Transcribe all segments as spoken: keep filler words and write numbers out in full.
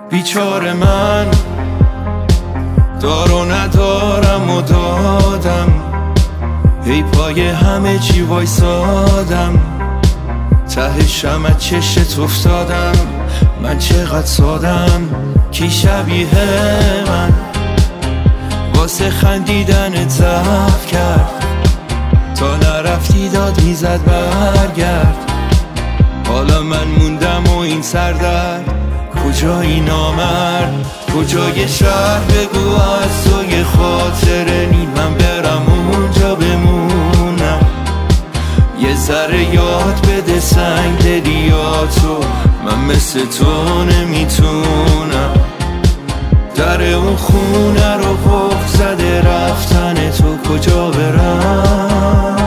بیچاره من، دار و ندارم و دادم، ای پای همه چی وایسادم، ته شمع چشت افتادم. من چقدر سادم، کی شبیه من واسه خندیدنت ضعف کرد، تا نرفتی داد میزد برگرد. حالا من موندم و این سردرد، کجایی نامرد، کجای شهر بگو از تو یه خاطره نی، من برم اونجا بمونم، یه ذره یاد بده سنگ دلیاتو، من مثل تو نمیتونم. در اون خونه رو قفل زده رفتن تو، کجا برم؟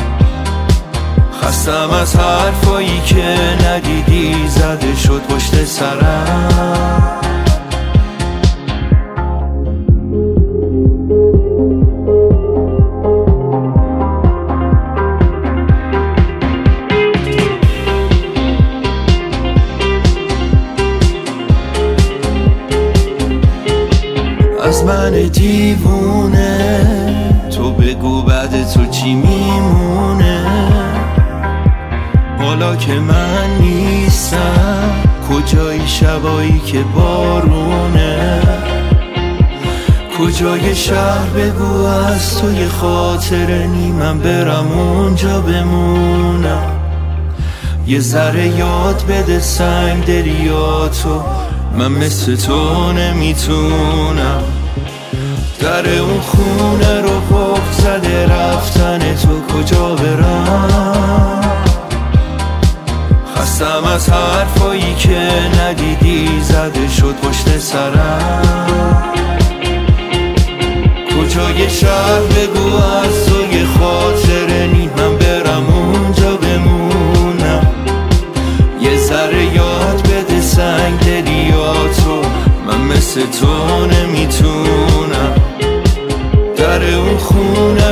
خستم از حرفایی که ندیدی زده شد پشت سرم. از من دیوونه تو بگو بعد تو چی میمونه، حالا که من نیستم کجای شبایی که بارونه، کجای شهر بگو از تو یه خاطره نی، من برم اونجا بمونم، یه ذره یاد بده سنگ دریاتو، من مثل تو نمیتونم. در اون خونه رو قفل زده رفتن تو، کجا برم؟ خستم از حرفایی که ندیدی زده شد پشت سرم. کجای شهر بگو از تو یه خاطره نی، من برم اونجا بمونم، یه ذره یاد بده سنگ دلیاتو، من مثل تو نمیتونم. در اون خونه